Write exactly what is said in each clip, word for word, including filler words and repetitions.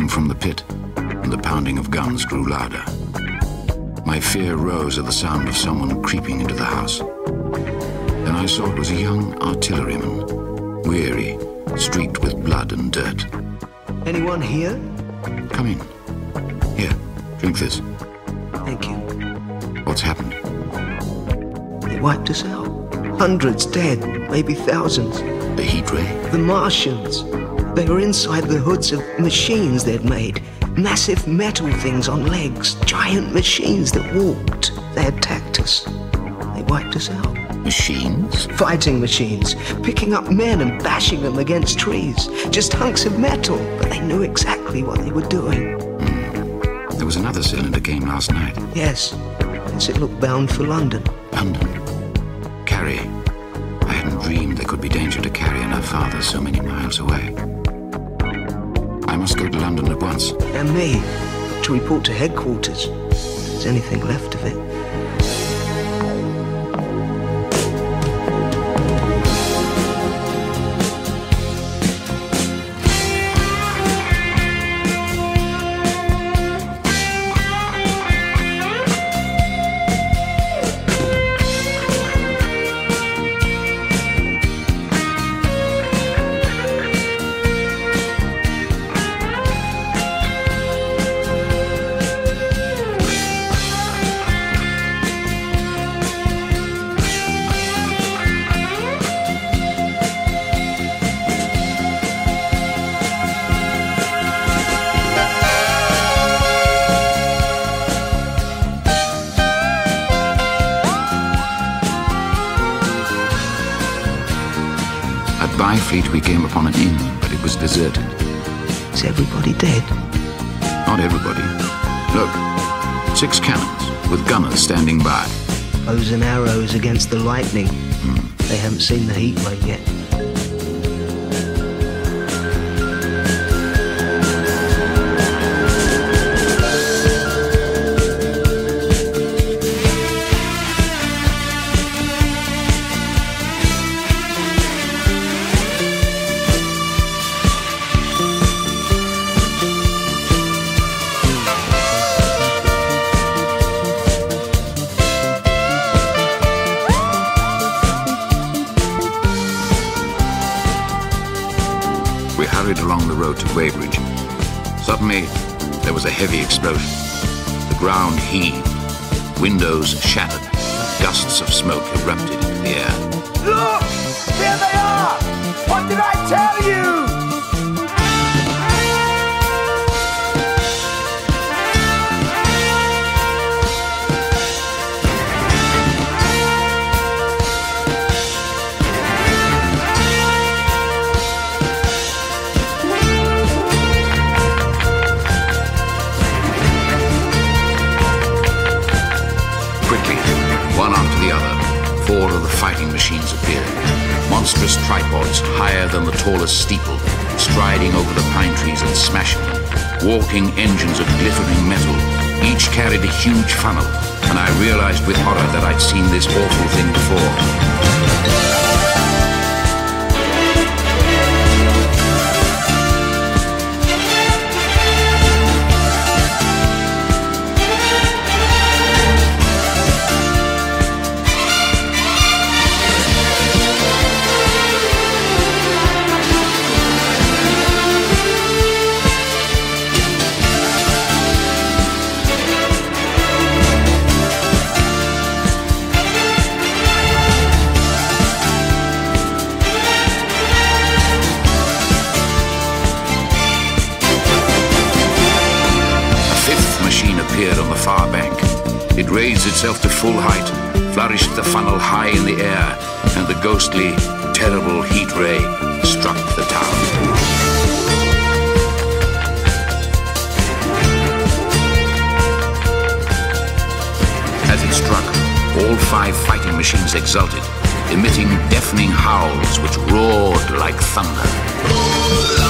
from the pit, and the pounding of guns grew louder. My fear rose at the sound of someone creeping into the house. Then I saw it was a young artilleryman, weary, streaked with blood and dirt. Anyone here? Come in. Here, drink this. Thank you. What's happened? They wiped us out. Hundreds dead, maybe thousands. The heat ray? The Martians. They were inside the hoods of machines they'd made. Massive metal things on legs. Giant machines that walked. They attacked us. They wiped us out. Machines? Fighting machines. Picking up men and bashing them against trees. Just hunks of metal, but they knew exactly what they were doing. Mm. There was another cylinder came last night. Yes. Yes, it looked bound for London. London? Carrie. I hadn't dreamed there could be danger to Carrie and her father so many miles away. I must go to London at once. And me. To report to headquarters. If there's anything left of it. Byfleet we came upon an inn, but it was deserted. Is everybody dead? Not everybody. Look, six cannons with gunners standing by. Bows and arrows against the lightning. Mm. They haven't seen the heat ray yet. Along the road to Weybridge. Suddenly, there was a heavy explosion. The ground heaved, windows shattered, gusts of smoke erupted into the air. Look! There they are! What did I tell you? One after the other, four of the fighting machines appeared. Monstrous tripods higher than the tallest steeple, striding over the pine trees and smashing them. Walking engines of glittering metal, each carried a huge funnel, and I realized with horror that I'd seen this awful thing before. On the far bank. It raised itself to full height, flourished the funnel high in the air, and the ghostly, terrible heat ray struck the town. As it struck, all five fighting machines exulted, emitting deafening howls which roared like thunder.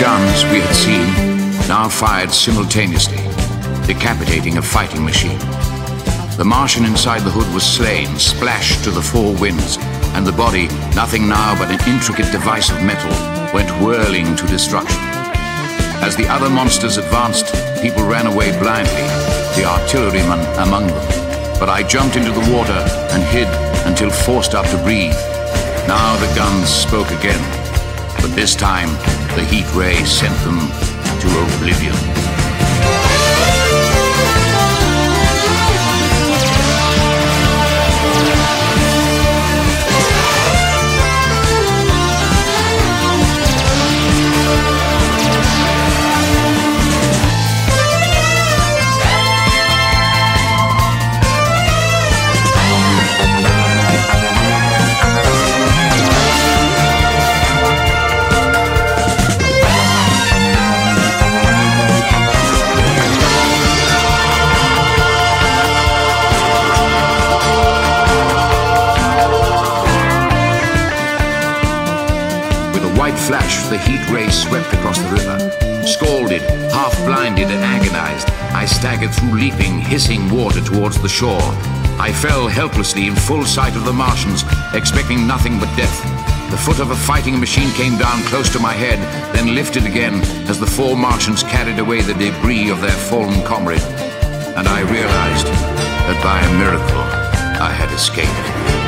guns we had seen now fired simultaneously, decapitating a fighting machine. The Martian inside the hood was slain, splashed to the four winds, and the body, nothing now but an intricate device of metal, went whirling to destruction. As the other monsters advanced, people ran away blindly, the artillerymen among them. But I jumped into the water and hid until forced up to breathe. Now the guns spoke again, but this time the heat ray sent them to oblivion. Flash, the heat ray swept across the river. Scalded, half-blinded and agonized, I staggered through leaping, hissing water towards the shore. I fell helplessly in full sight of the Martians, expecting nothing but death. The foot of a fighting machine came down close to my head, then lifted again as the four Martians carried away the debris of their fallen comrade. And I realized that by a miracle I had escaped.